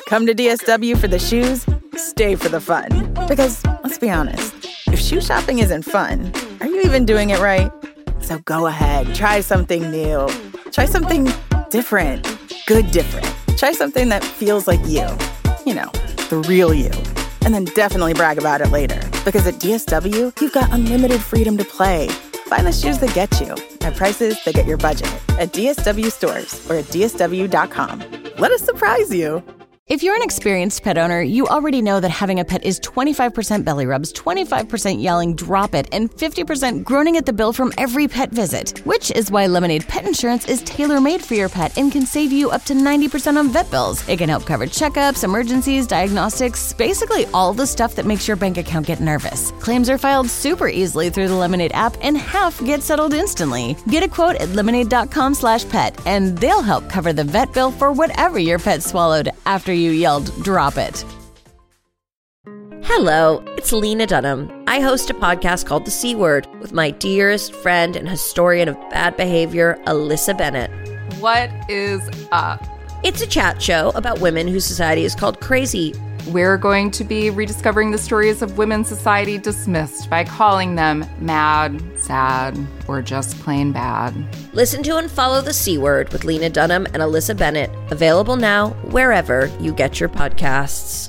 Come to DSW for the shoes, stay for the fun. Because, let's be honest, if shoe shopping isn't fun, are you even doing it right? So go ahead, try something new. Try something different. Good different. Try something that feels like you. You know, the real you. And then definitely brag about it later. Because at DSW, you've got unlimited freedom to play. Find the shoes that get you at prices that get your budget at DSW stores or at DSW.com. Let us surprise you. If you're an experienced pet owner, you already know that having a pet is 25% belly rubs, 25% yelling, drop it, and 50% groaning at the bill from every pet visit. Which is why Lemonade Pet Insurance is tailor-made for your pet and can save you up to 90% on vet bills. It can help cover checkups, emergencies, diagnostics, basically all the stuff that makes your bank account get nervous. Claims are filed super easily through the Lemonade app, and half get settled instantly. Get a quote at lemonade.com/pet, and they'll help cover the vet bill for whatever your pet swallowed after you yelled, drop it. Hello, it's Lena Dunham. I host a podcast called The C Word with my dearest friend and historian of bad behavior, Alyssa Bennett. What is up? It's a chat show about women whose society is called crazy. We're going to be rediscovering the stories of women's society dismissed by calling them mad, sad, or just plain bad. Listen to and follow The C Word with Lena Dunham and Alyssa Bennett. Available now wherever you get your podcasts.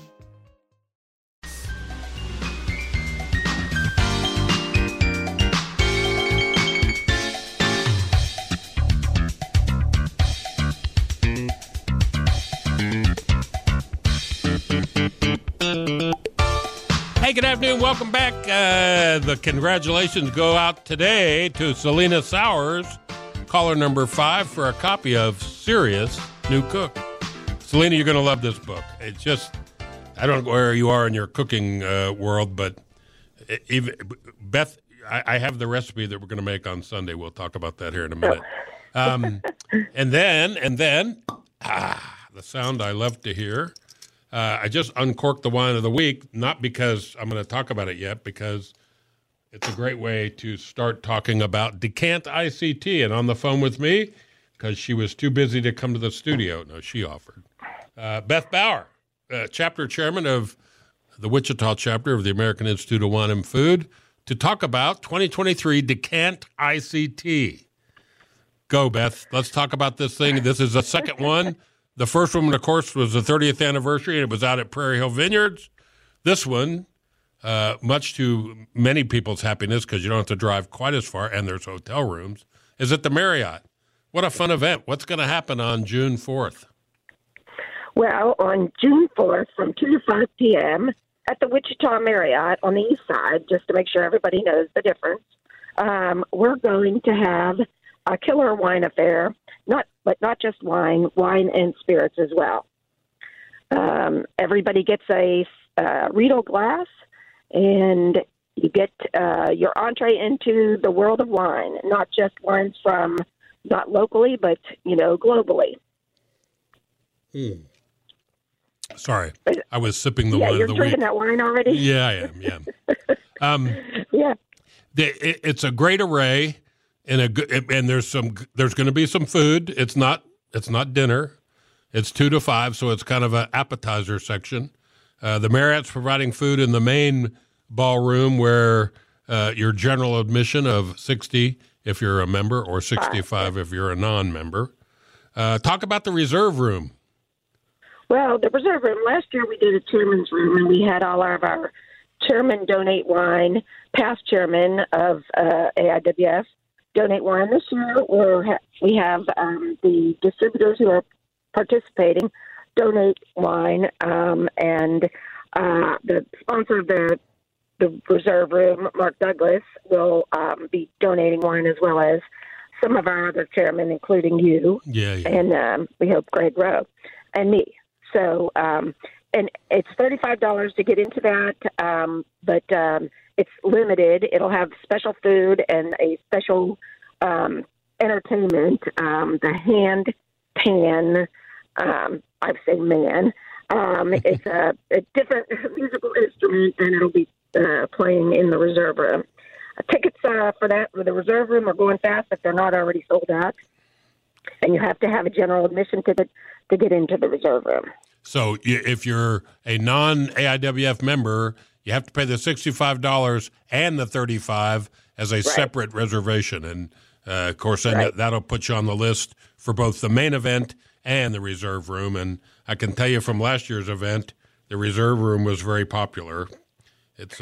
Hey, good afternoon. Welcome back. The congratulations go out today to Selena Sowers, caller number 5, for a copy of Serious New Cook. Selena, you're going to love this book. It's just, I don't know where you are in your cooking world, but even Beth, I have the recipe that we're going to make on Sunday. We'll talk about that here in a minute. And then, the sound I love to hear. I just uncorked the wine of the week, not because I'm going to talk about it yet, because it's a great way to start talking about Decant ICT. And on the phone with me, because she was too busy to come to the studio. No, she offered. Beth Bauer, chapter chairman of the Wichita chapter of the American Institute of Wine and Food, to talk about 2023 Decant ICT. Go, Beth. Let's talk about this thing. This is the second one. The first one, of course, was the 30th anniversary, and it was out at Prairie Hill Vineyards. This one, much to many people's happiness, because you don't have to drive quite as far, and there's hotel rooms, is at the Marriott. What a fun event. What's going to happen on June 4th? Well, on June 4th from 2 to 5 p.m. at the Wichita Marriott on the east side, just to make sure everybody knows the difference, we're going to have a killer wine affair, not just wine and spirits as well. Everybody gets a Riedel glass, and you get your entree into the world of wine, not just wines from not locally, but, globally. Sorry, I was sipping the wine of the week. You're drinking that wine already? Yeah, I am, yeah. Yeah. It's a great array. And there's going to be some food. It's not dinner. It's 2 to 5, so it's kind of an appetizer section. The Marriott's providing food in the main ballroom, where your general admission of $60 if you're a member, or $65 if you're a non-member. Talk about the reserve room. Well, the reserve room, last year we did a chairman's room, and we had all of our chairmen donate wine, past chairman of AIWF. Donate wine. This year, we have the distributors who are participating donate wine, and the sponsor of the reserve room, Mark Douglas, will be donating wine, as well as some of our other chairmen, including you, and we hope Greg Rowe and me. So, and it's $35 to get into that, but it's limited. It'll have special food and a special entertainment. The hand pan, I say man. It's a different musical instrument, and it'll be playing in the reserve room. Tickets for the reserve room are going fast if they're not already sold out, and you have to have a general admission ticket to get into the reserve room. So if you're a non-AIWF member, you have to pay the $65 and the $35 as a separate reservation. And, of course, then that'll put you on the list for both the main event and the reserve room. And I can tell you from last year's event, the reserve room was very popular. It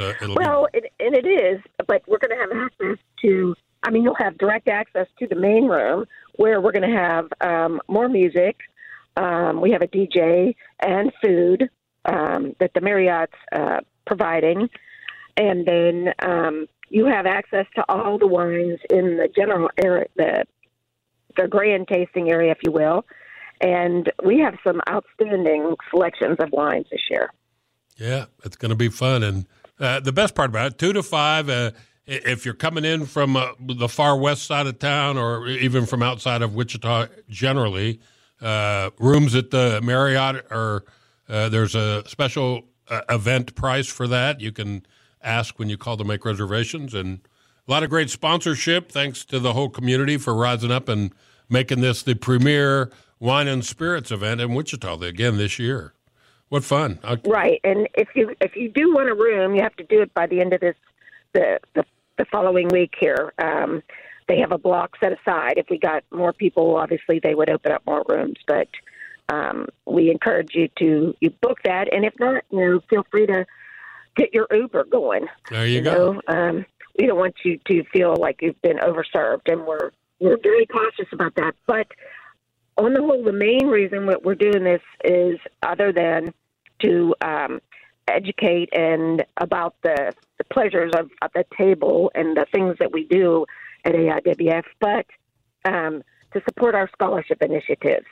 is, but we're going to have access to, you'll have direct access to the main room where we're going to have more music. We have a DJ and food that the Marriott's providing. And then you have access to all the wines in the general area, the grand tasting area, if you will. And we have some outstanding selections of wines this year. Yeah, it's going to be fun. And the best part about it, 2 to 5, if you're coming in from the far west side of town or even from outside of Wichita generally, rooms at the Marriott there's a special event price for that. You can ask when you call to make reservations. And a lot of great sponsorship. Thanks to the whole community for rising up and making this the premier wine and spirits event in Wichita again this year. What fun. Right. And if you do want a room, you have to do it by the end of the following week here. They have a block set aside. If we got more people, obviously they would open up more rooms. But we encourage you to book that. And if not, feel free to get your Uber going. There you go. We don't want you to feel like you've been overserved, and we're very cautious about that. But on the whole, the main reason that we're doing this is other than to educate and about the pleasures of the table and the things that we do at AIWF, but to support our scholarship initiatives.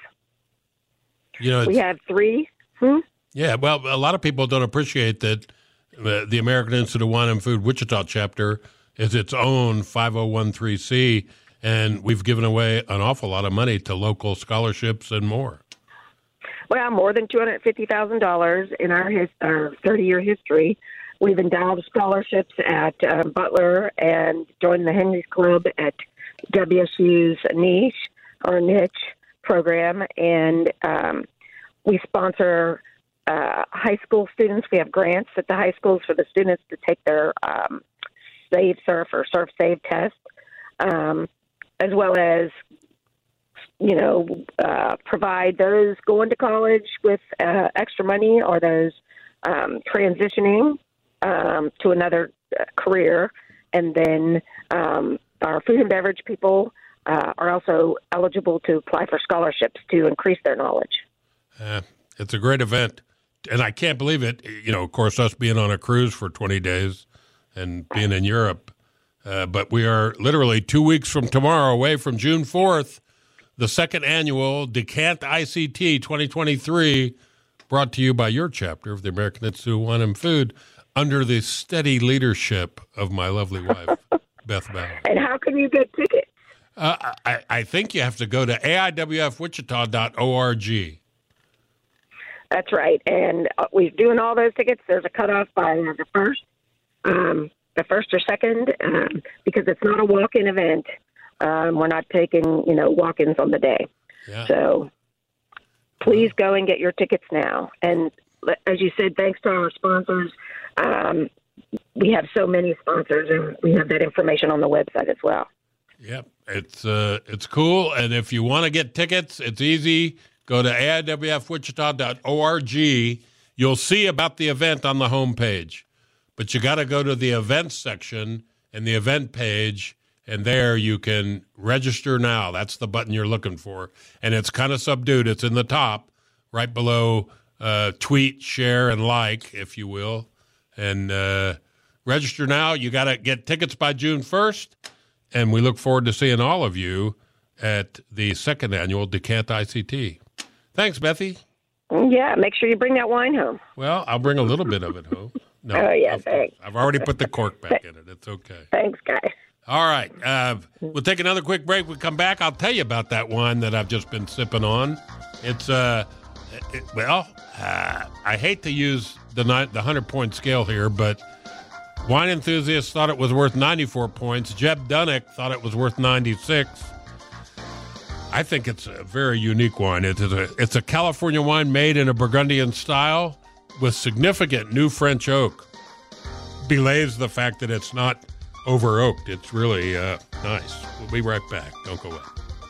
We have 3. Yeah, well, a lot of people don't appreciate that the American Institute of Wine and Food Wichita chapter is its own 5013C, and we've given away an awful lot of money to local scholarships and more. Well, more than $250,000 in our 30-year history. We've endowed scholarships at Butler and joined the Henry's Club at WSU's niche program, and we sponsor high school students. We have grants at the high schools for the students to take their Save Surf or Surf Save test, as well as provide those going to college with extra money or those transitioning to another career. And then our food and beverage people are also eligible to apply for scholarships to increase their knowledge. It's a great event. And I can't believe it. Of course, us being on a cruise for 20 days and being in Europe. But we are literally 2 weeks from tomorrow away from June 4th, the second annual Decant ICT 2023, brought to you by your chapter of the American Institute of Wine and Food, under the steady leadership of my lovely wife, Beth Bauer. And how can you get tickets? I think you have to go to aiwfwichita.org. That's right. And we're doing all those tickets. There's a cutoff by the first or second, because it's not a walk-in event. We're not taking, walk-ins on the day. Yeah. So please go and get your tickets now. And as you said, thanks to our sponsors. We have so many sponsors, and we have that information on the website as well. Yep. It's cool. And if you want to get tickets, it's easy. Go to aiwfwichita.org. You'll see about the event on the homepage. But you got to go to the events section and the event page, and there you can register now. That's the button you're looking for. And it's kind of subdued. It's in the top, right below tweet, share, and like, if you will. And register now. You got to get tickets by June 1st. And we look forward to seeing all of you at the second annual Decant ICT. Thanks, Bethy. Yeah, make sure you bring that wine home. Well, I'll bring a little bit of it home. No, thanks. I've already put the cork back in it. It's okay. Thanks, guys. All right. We'll take another quick break. We'll come back. I'll tell you about that wine that I've just been sipping on. It's, I hate to use the 100-point scale here, but wine enthusiasts thought it was worth 94 points. Jeb Dunnick thought it was worth 96. I think it's a very unique wine. It's a California wine made in a Burgundian style with significant new French oak. Belays the fact that it's not over oaked. It's really nice. We'll be right back. Don't go away.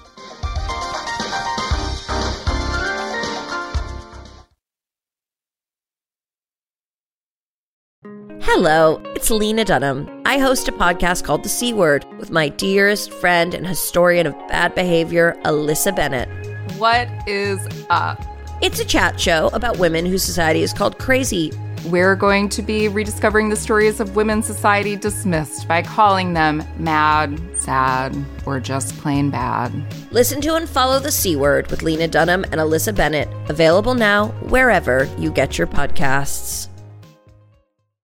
Hello, it's Lena Dunham. I host a podcast called The C Word with my dearest friend and historian of bad behavior, Alyssa Bennett. What is up? It's a chat show about women whose society is called crazy. We're going to be rediscovering the stories of women society dismissed by calling them mad, sad, or just plain bad. Listen to and follow The C Word with Lena Dunham and Alyssa Bennett. Available now wherever you get your podcasts.